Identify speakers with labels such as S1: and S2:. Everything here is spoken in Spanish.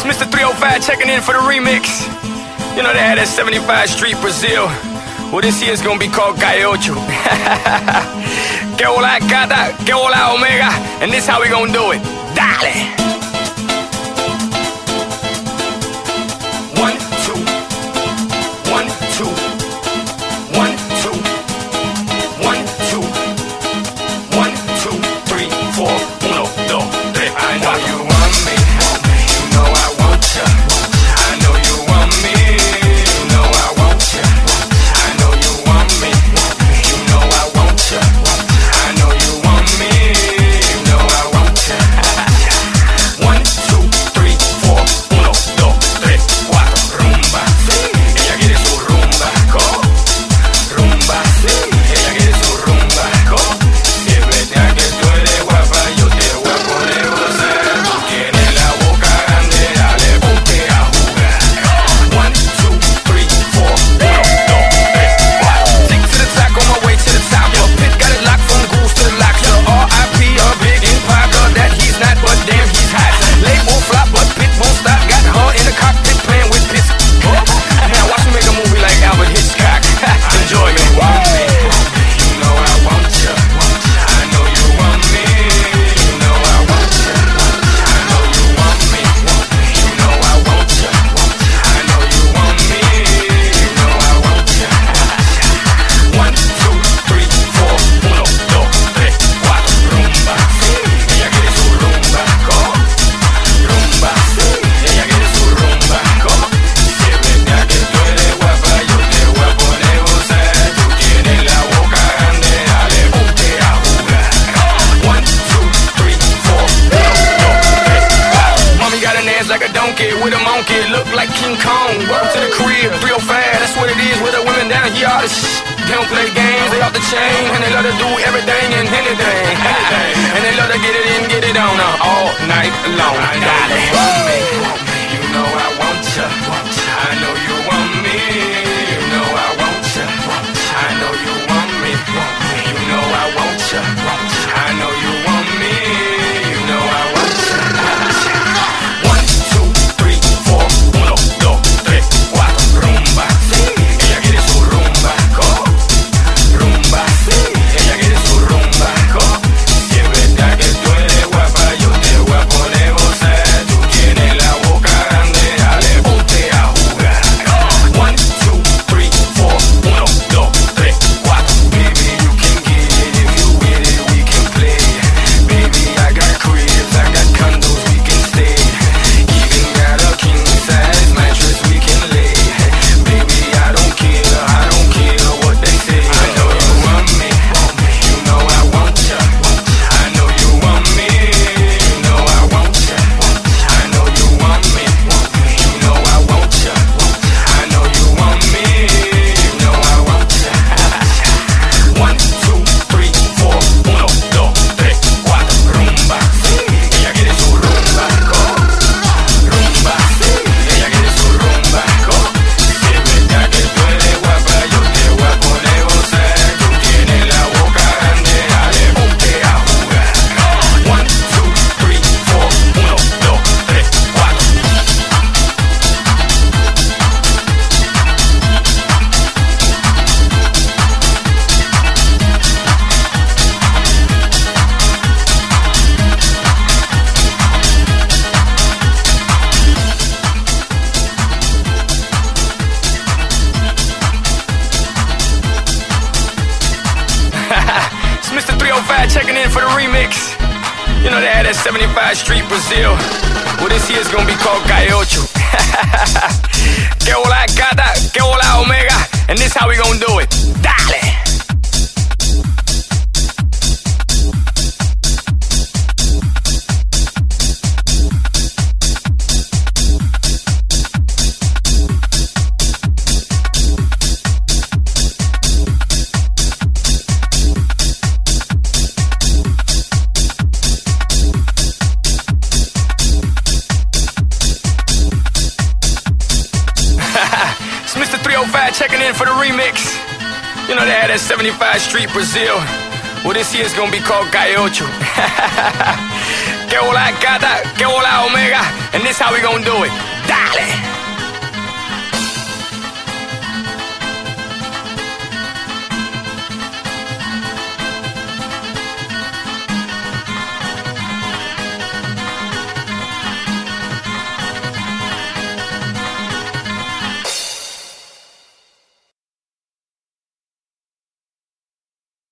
S1: Mr. 305 checking in for the remix. You know they had that 75 Street Brazil. Well, this year's gonna be called Gaiocho. Que hola gata, que hola omega. And this how we gonna do it. Dale! 1, 2. 1, 2. 1, 2. 1, 2. 1, 2, 3, 4. 1, 2, 3. I know you want me. You know I want ya. I know you want me. You know I want ya. I know you want me. You know I want ya. I know you want me. You know I want ya. 1, 2, 3, 4. 1, 2, 3, 4. Rumba. Ella quiere su rumba. Go. Rumba. Ella quiere su rumba. Go. Si es verdad que tú eres guapa, yo te voy a poner gozar. Tú tienes la boca grande, dale, ponte a jugar. 1, 2, 3, 4. 1, 2, 3, 4. Stick to the top, on my way to the top. Your pit got it locked from goose to lock. So R.I.P. a big empire that he's not, but damn he's hot. Label flop, but pit won't stop. Got her in the cockpit playing with pits. Now watch me make a movie like Albert Hitchcock. Enjoy it. You know I want ya. I know you want me. You know I want ya. I know you want me. You know I want ya. I know you want me. You know I want ya. 1, 2, 3, 4. 1, 2, 3, 4. Rumba. Ella quiere su rumba. Go. Rumba. Ella quiere su rumba. Go. Si es verdad que tú eres guapa, yo te voy a poner gozar. Tú tienes la boca grande, dale, ponte a jugar. 1, 2, 3, 4. 1, 2, 3, 4. Mommy got an ass like a donkey with a monkey, look like King Kong. Welcome to the crib, 305. That's what it is with the women down here. All this they don't play games, they off the chain, and they love to do everything and anything. And they love to get it in, get it on all night long. I know you want me. You know I want ya. I know you want me. You know I want ya. I know you want me. You know I want ya. I know you want me. You know I want ya. 1, 2, 3, 4. 1, 2, 3, 4. Rumba. Ella quiere su rumba. Go. Rumba. Ella quiere su rumba. Go. Si es verdad que tú eres guapa, yo te voy a poner gozar. Tú tienes la boca grande, dale, ponte a jugar. 1, 2, 3, 4. 1, 2, 3, 4. Baby, you can get it if you with it, we can play. Baby, I got cribs, I got condos, we can stay. Even got a king size mattress we can lay. Baby, I don't care what they say. I know you want me, you know I want ya. I know you want me, you know I want ya. I know you want me, you know I want ya. I know you want me, you know I want ya. 1, 2, 3, 4. 1, 2, 3, 4. Rumba. Ella quiere su rumba. Go. Rumba. Ella quiere su rumba. Go. Si es verdad que tú eres guapa, yo te voy a poner gozar. Tú tienes la boca grande, dale, ponte a jugar. 1, 2, 3, 4. 1, 2, 3, 4. It's Mr. 305 checking in for the remix. You know they had that 75 Street Brazil. Well, this year's gonna be called Gaiocho. Que hola gata, que hola omega. And this how we gonna do it. Dale! It's Mr. 305 checking in for the remix. You know they had that 75 Street Brazil. Well, this year's gonna be called Gaiocho. que hola gata, que hola omega, and this how we gonna do it. Dale.